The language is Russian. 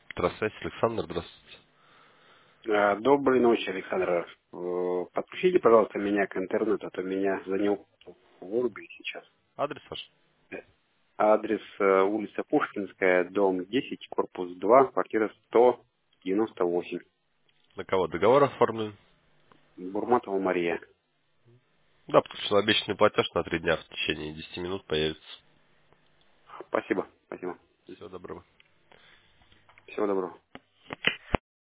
Здравствуйте, Александр, здравствуйте. Доброй ночи, Александр. Подключите, пожалуйста, меня к интернету, а то меня заняло в Вырубе сейчас. Адрес ваш? Адрес улица Пушкинская, дом 10, корпус 2, квартира 198. На кого договор оформлен? Бурматова Мария. Да, подключил обещанный платеж на 3 дня, в течение 10 минут появится. Спасибо, спасибо. Всего доброго. Всего доброго.